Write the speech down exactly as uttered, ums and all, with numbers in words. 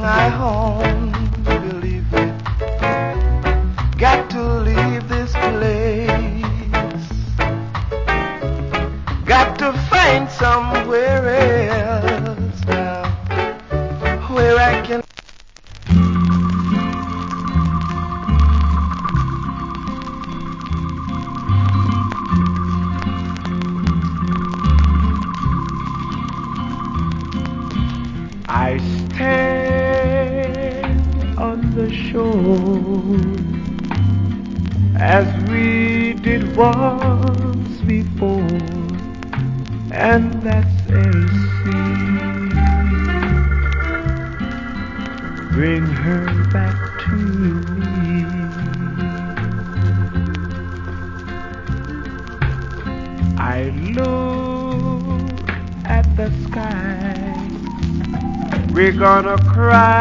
I home, believe it. Got to leave this place. Got to find somewhere else now where I can. I stand on the shore as we did once before, and that's Elsie. Bring her back to me. I look at the sky. We're gonna cry